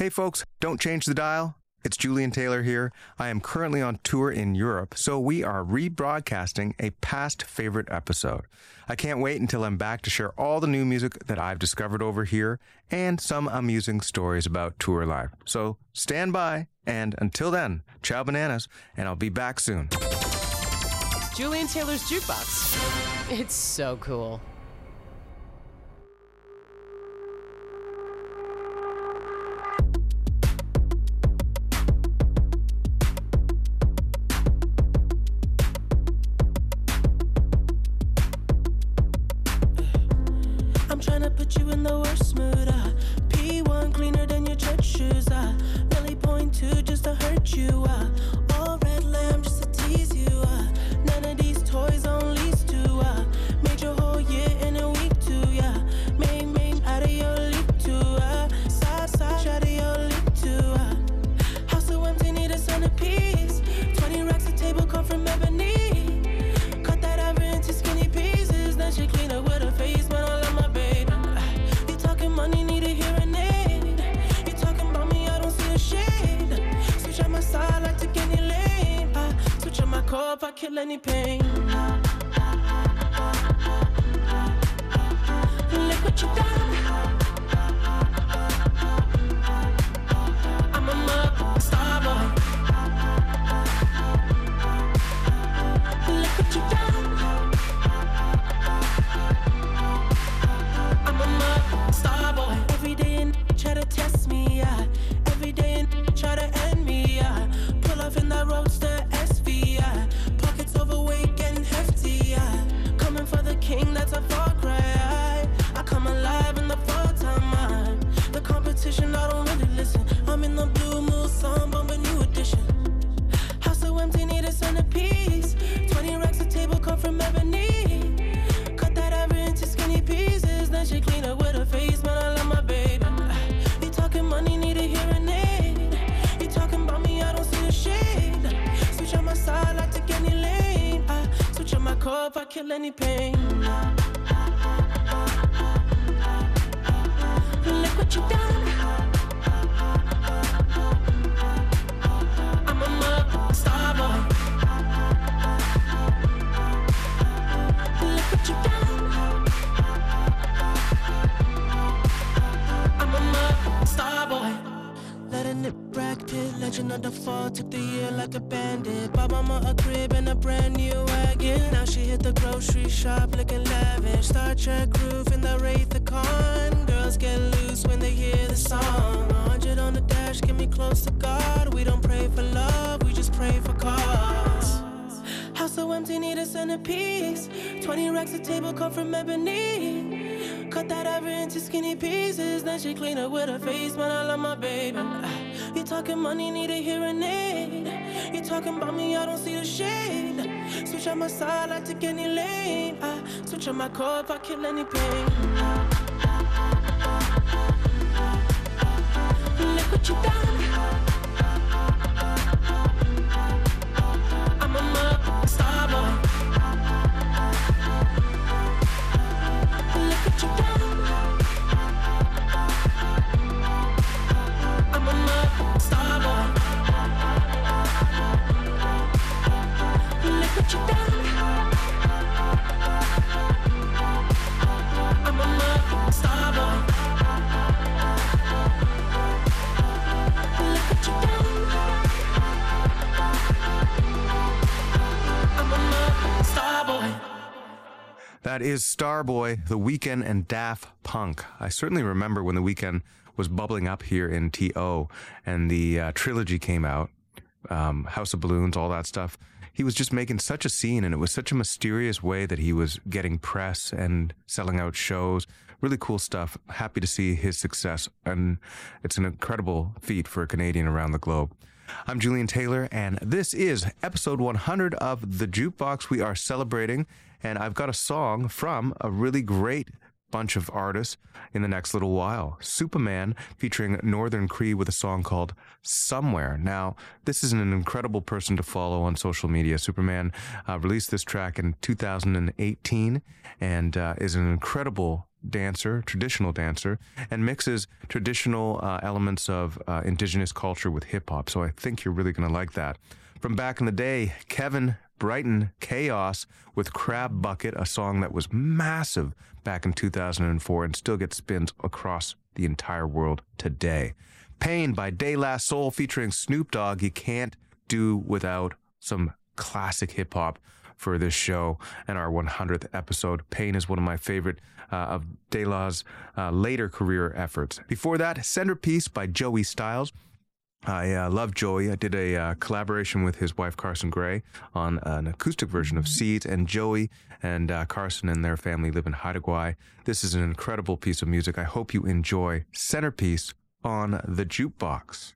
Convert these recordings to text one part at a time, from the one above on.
Hey folks, don't change the dial. It's Julian Taylor here. I am currently on tour in Europe, so we are rebroadcasting a past favorite episode. I can't wait until I'm back to share all the new music that I've discovered over here and some amusing stories about tour life. So stand by, and until then, ciao bananas, and I'll be back soon. Julian Taylor's Jukebox. It's so cool. Put you in the worst mood, P1 cleaner than your church shoes, Millie point two just to hurt you, all red lamb just to tease you, none of these toys on lease to, made your whole year in a week too, yeah, main out of your league too, side out of your league too, house so empty need a centerpiece, 20 racks a table come from ebony, cut that ever into skinny pieces, then she clean up with her face, man, I love my baby. Money need a hearing aid. You talking about me, I don't see a shade. Switch on my side, I take any lane. Switch on my core if I kill any pain. Look what you done. I'm a mother star boy. Look what you done. I'm a mother star boy. Every day and try to test me, yeah. Every day and try to end me, yeah. Pull off in that roadster SV, yeah. Pockets overweight, getting hefty, yeah. Coming for the king, that's a far cry. I come alive in the fall time, the competition, I don't really listen. I'm in the blue moon, song, bumping new edition. House so empty, need a centerpiece. 20 racks a table come from ebony. Cut that ever into skinny pieces, then she clean up with her face, man, I love my baby. You talking money, need a hearing aid. You talking about me, I don't see a shade. Switch on my side, I take any lane. Switch on my core if I kill any pain. Look what you done. I'm a mother star boy. Look what you done. I'm a mother star boy. Letting it Brad Pitt, legend of the fall. Took the year like a bandit. Bought mama a crib and a brand new wagon. Now she hit the grocery shop looking lavish. Star Trek roof in the Wraith the Con. Girls get loose when they hear the song. 100 on the dash, get me close to God. We don't pray for love, we just pray for cause. House so empty, need a centerpiece. 20 racks a table come from ebony. Cut that ever into skinny pieces, then she clean up with her face, man, I love my baby. You talking money, need a hearing aid. You talking about me, I don't see the shade. Switch on my side, I take any lane. Switch on my core if I kill any pain. Look what you done. I'm a mother star boy. Look what you done. I'm a mother star boy. Look what you done. I'm a mother star boy. Look what you done. I'm a mother star boy. That is Starboy, The Weeknd, and Daft Punk. I certainly remember when The Weeknd was bubbling up here in TO and the trilogy came out, House of Balloons, all that stuff. He was just making such a scene, and it was such a mysterious way that he was getting press and selling out shows. Really cool stuff. Happy to see his success, and it's an incredible feat for a Canadian around the globe. I'm Julian Taylor, and this is episode 100 of The Jukebox. We are celebrating, and I've got a song from a really great bunch of artists in the next little while. Superman featuring Northern Cree with a song called Somewhere. Now, this is an incredible person to follow on social media. Superman released this track in 2018 and is an incredible dancer, traditional dancer, and mixes traditional elements of indigenous culture with hip-hop. So I think you're really going to like that. From back in the day, Kevin Brighton Chaos with Crab Bucket, a song that was massive back in 2004 and still gets spins across the entire world today. Pain by De La Soul featuring Snoop Dogg. You can't do without some classic hip-hop for this show and our 100th episode. Pain is one of my favorite of De La's later career efforts. Before that, Centerpiece by Joey Styles. I love Joey. I did a collaboration with his wife, Carson Gray, on an acoustic version of Seeds, and Joey and Carson and their family live in Haida Gwaii. This is an incredible piece of music. I hope you enjoy Centerpiece on the Jukebox.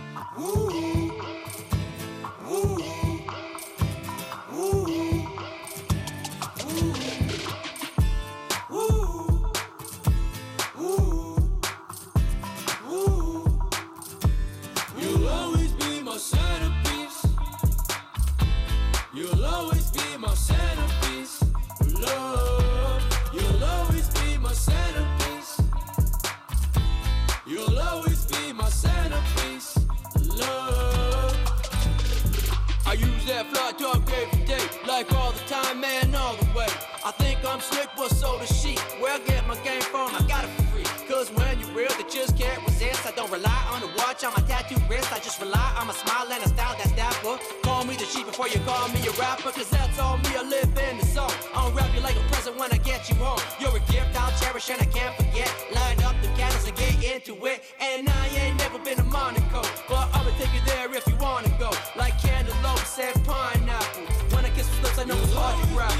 Like all the time, man, all the way. I think I'm slick, but so does she. Where I get my game from, I got it for free. Cause when you're real, they just can't resist. I don't rely on the watch on my tattoo wrist. I just rely on my smile and a style that's dapper. Call me the sheep before you call me a rapper. Cause that's all me, I live in the zone. I'll wrap you like a present when I get you home. You're a gift I'll cherish and I can't forget. Line up the candles and get into it. And I ain't never been to Monaco, but I'ma take you there if you wanna go. Like cantaloupe and pineapple. When I kiss with lips, I know it's hard to grab.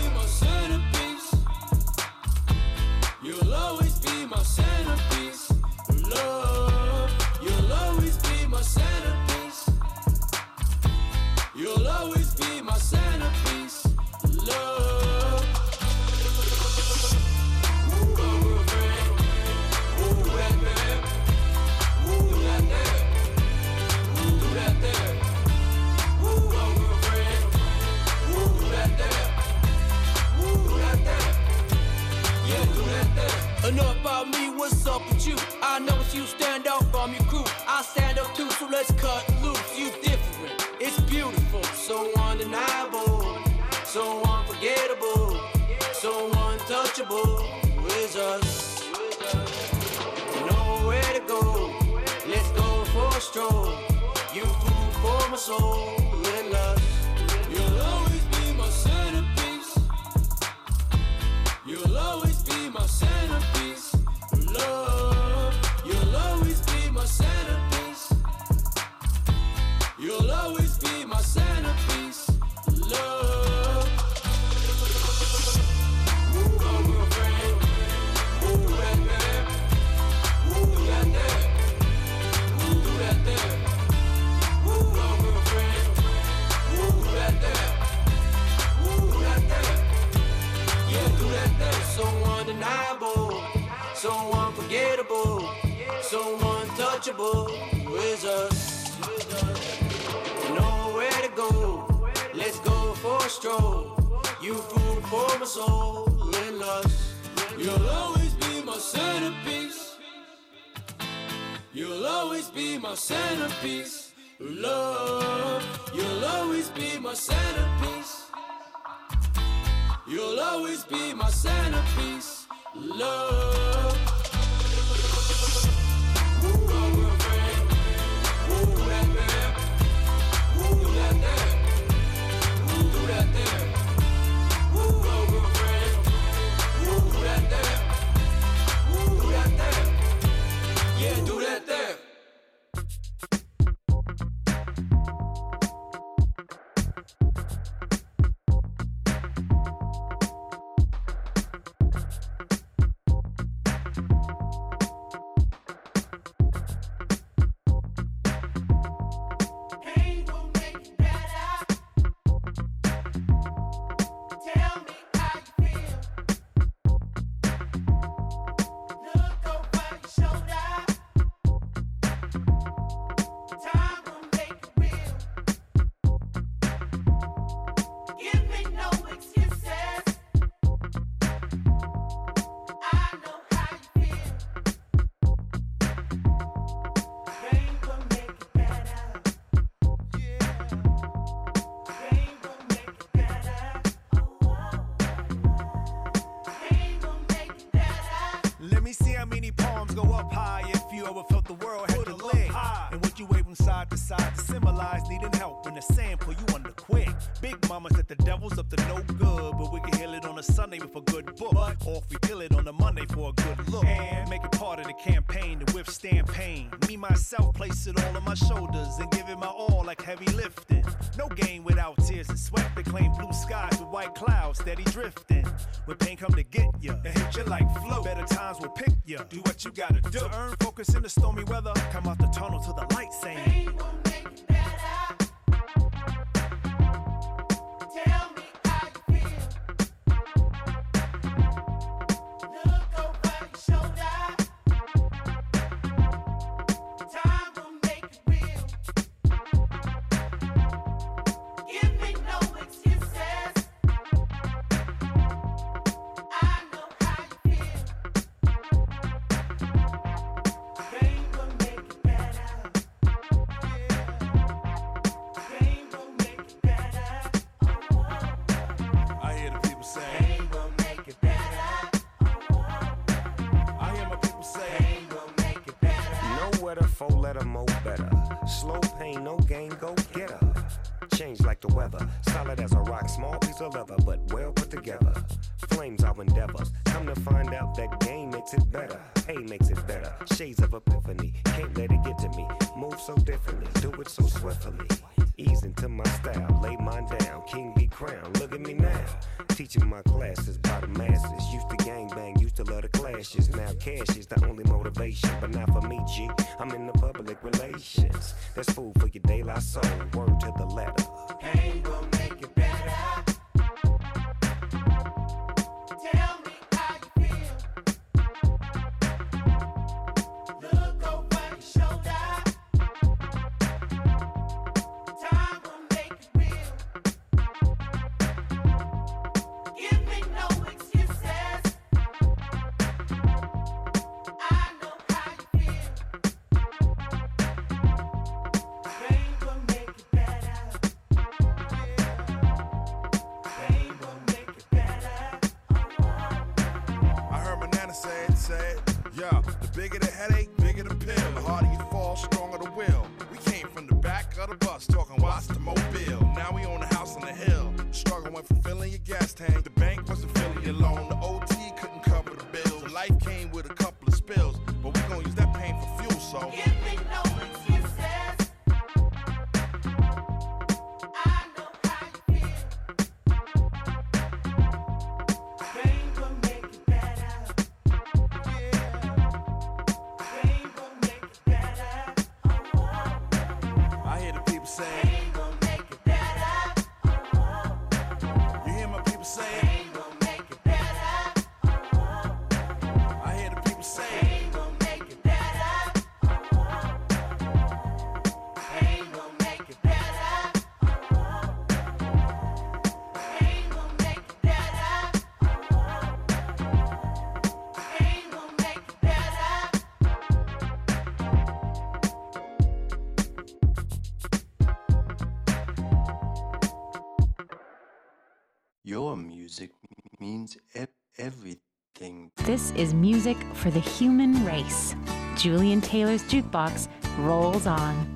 You'll always be my centerpiece. Love, you'll always be my centerpiece. You'll always be my centerpiece. Love. Ooh, girlfriend. Ooh, that there. Ooh, that there. Ooh, that there. Ooh, girlfriend. Ooh, that there. Ooh, that there. Yeah, do that there. Enough about me, what's up with you? I know it's you, stand out from your crew. I stand up too, so let's cut loose. You different, it's beautiful, so undeniable, so unforgettable, so untouchable. With us, nowhere to go. Let's go for a stroll. You food for my soul and lust. You'll always be my centerpiece. You'll always be my centerpiece. Love, you'll always be my centerpiece. You'll always be my centerpiece. Love. Ooh, girlfriend. Ooh, that there. Ooh, that there. Ooh, that there. Ooh, girlfriend. Ooh, that there. Ooh, that there. Yeah, do that there. So undeniable, so unforgettable, so untouchable. With us, nowhere to go. Let's go for a stroll. You food for my soul and lust. You'll always be my centerpiece. You'll always be my centerpiece. Love, you'll always be my centerpiece. You'll always be my centerpiece. Love. Ooh, girlfriend. Ooh, that there. Ooh, that there. Ooh, that there. Ooh, girlfriend. Ooh, that there. Ooh, that there. Yeah, do that there. side to side to symbolize needing help. When the sand pull you under quick. Big mama said the devil's up to no good, but we can heal it on a Sunday with a good book. Or if we kill it on a Monday for a good look. And make it part of the campaign to withstand pain. Me, myself, place it all on my shoulders and give it my all like heavy lifting. No game without tears and sweat. They claim blue skies with white clouds steady drifting. When pain come to get ya, it hit you like flow. Better times will pick ya. Do what you gotta do. To earn focus in the stormy weather. Come out the tunnel to the light saying, Pain will make it better. Tell me how you feel. Look over your shoulder. Time will make it real. Give me no excuses. I know how you feel. Pain will make it better. Pain will make it better. I hear the people say, Pain will make it better. I hear my people say, Pain will make it better. Nowhere to four-letter mo better. Slow pain, no gain, go get her. Change like the weather, solid as a rock, small piece of leather, but well put together. Flames our endeavors. Come to find out that game makes it better. Pay makes it better. Shades of epiphany. Can't let it get to me. Move so differently. Do it so swiftly. Ease into my style. Lay mine down. King be crowned. Look at me now. Teaching my classes by the masses. Used to gangbang. Used to love the clashes. Now cash is the only motivation. But not for me, G. I'm in the public relations. That's food for your De La Soul. Word to the letter. Pain will make it better. Tell me how you feel. Look over your shoulder. Time will make it real. Give me no excuses. I know how you feel. Pain will make it better. Pain will make it better. I heard my nana say it, yeah, the bigger the headache, bigger the pill. The harder you fall, stronger the will. We came from the back of the bus, talking watch the mobile. Now we own a house on the hill. Struggle went from filling your gas tank. The bank wasn't filling your loan. The OT couldn't cover the bills. Life came with a couple of spills, but we gon' use that pain for fuel, so Give me no excuses. I know how you feel. Pain will make it better. Pain will make it better. I hear the people say, Pain will make it better. you hear my people say, Pain will make it better. I hear the people say, Pain will make it better. Pain will make it better. Pain will make it better. Pain will make it better. Your music means everything. This is music for the human race. Julian Taylor's Jukebox rolls on.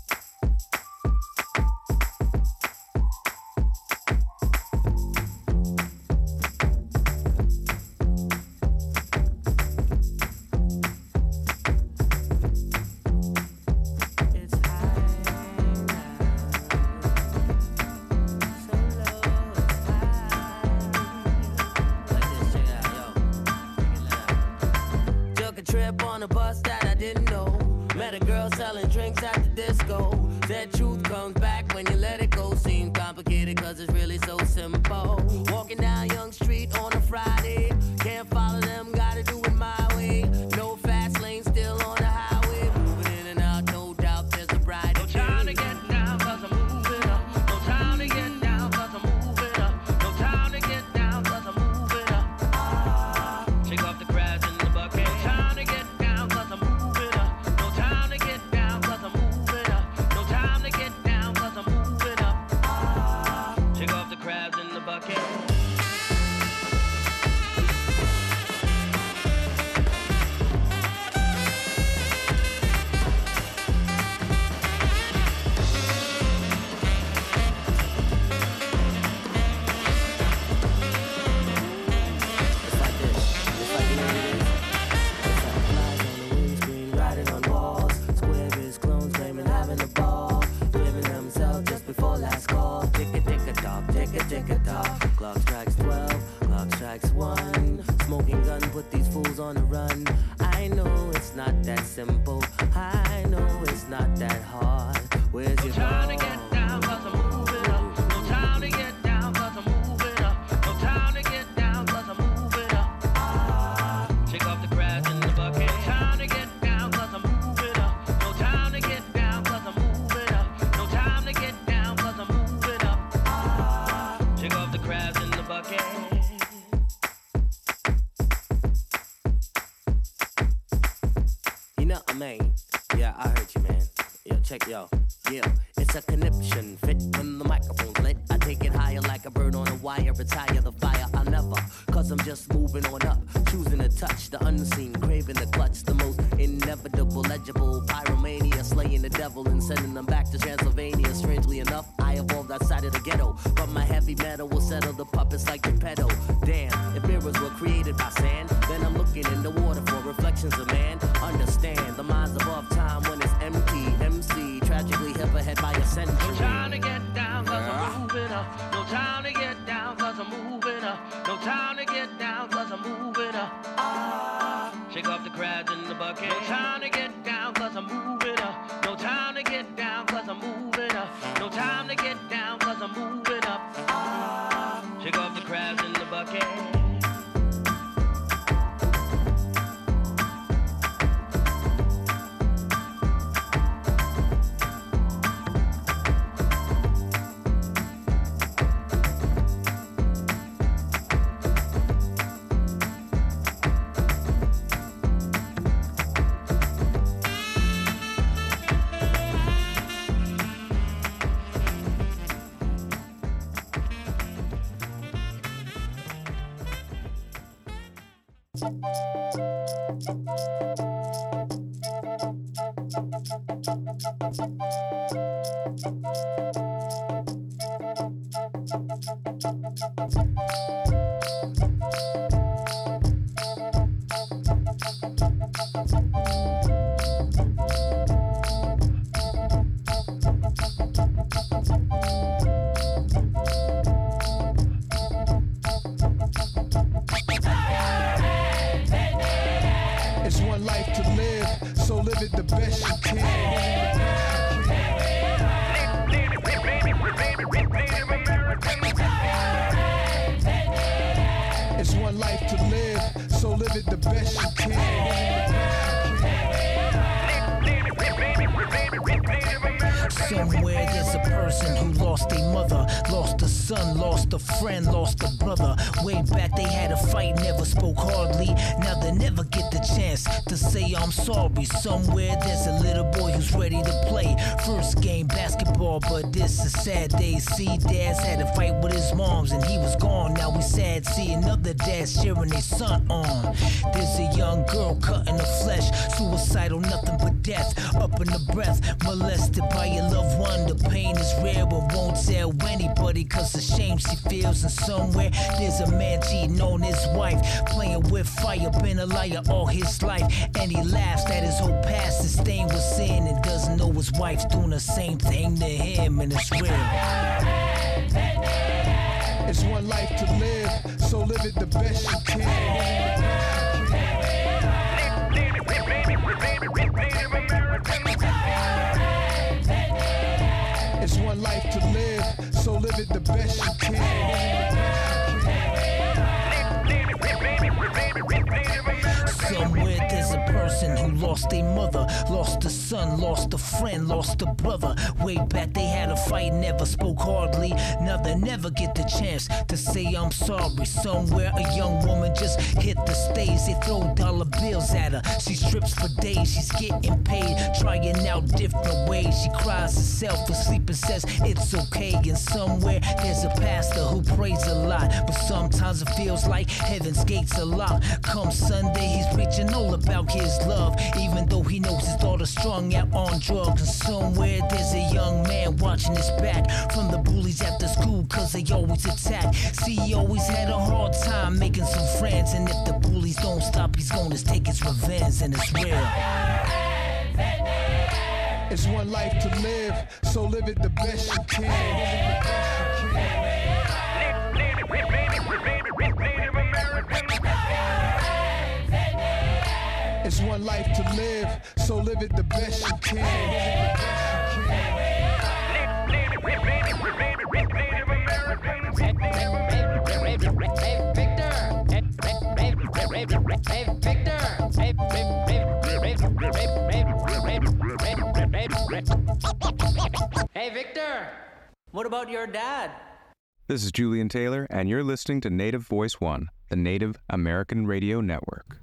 It's high now, so low, it's high. Like this, check it out, yo. Took a trip on a bus that I didn't know. Met a girl selling drinks at the disco. That truth comes back when you let it go. Seems complicated cause it's really so simple. Walking down Young Street on a Friday. Can't follow them, gotta do it my way. No fast lane, still on the highway. Moving in and out, no doubt there's a brighter day. No time to get down cause I'm moving up. No time to get down cause I'm moving up. No time to get down cause I'm moving up. Shake off the crabs in the bucket. No time to get down cause I'm moving up. No time to get down cause I'm moving up. No time to get down cause I'm moving up. Shake off the crabs in the bucket. man. Yo, check yo. Yeah, it's a conniption fit when the microphone's lit. I take it higher like a bird on a wire. Retire the fire, I'll never. Cause I'm just moving on up. Choosing to touch the unseen, craving the clutch. The most inevitable, legible pyromania. Slaying the devil and sending them back to Transylvania. Strangely enough, I evolved outside of the ghetto. But my heavy metal will settle the puppets like Geppetto. Damn, if mirrors were created by sand, then I'm looking in the water for reflections of man. Understand, the mind's above time when it's empty. MC, tragically hip ahead by a century. No time to get down cause I'm moving up. No time to get down cause I'm moving up. No time to get down cause I'm moving up. Shake off the crabs in the bucket. No time to get down cause I'm moving up. No time to get down cause I'm moving up. No time to get down cause I'm moving up. Shake off the crabs in the bucket. Somewhere there's a person who lost a mother, lost a son, lost a friend, lost a brother. Way back they had a fight, never spoke hardly. Now they never get the chance to say I'm sorry. Somewhere there's a little boy who's ready to play first game basketball, but this is sad day. See, dads had a fight with his moms and he was gone. Now we sad, see another dad cheering his son on. There's a young girl cut in the flesh, suicidal, nothing but death. Up in the breath, molested by your loved one. The pain is rare but won't tell anybody cause the shame she feels. And somewhere there's a man cheating on his wife, playing with fire, been a liar all his life. And he laughs at his whole past, his stain was sin, and doesn't know his wife's doing the same thing to him, and it's real. It's one life to live, so live it the best you can. It's one life to live, so live it the best you can. Somewhere there's a person who lost a mother, lost a son, lost a friend, lost a brother. Way back they had a fight, never spoke hardly. Now they never get the chance to say I'm sorry. Somewhere a young woman just hit the stage, they throw dollar bills at her. She strips for days, she's getting paid, trying out different ways. She cries herself asleep and says it's okay. And somewhere there's a pastor who prays a lot, but sometimes it feels like heaven's gates are locked. Come Sunday, he's preaching all about his love, even though he knows his daughter's strung out on drugs. And somewhere there's a young man watching his back from the bullies after school cause they always attack. See, he always had a hard time making some friends, and if the bullies don't stop, he's gonna take his revenge, and it's real. It's one life to live, so live it the best you can. It's one life to live, so live it the best you can. Hey, Victor! What about your dad? This is Julian Taylor, and you're listening to Native Voice One, the Native American Radio Network.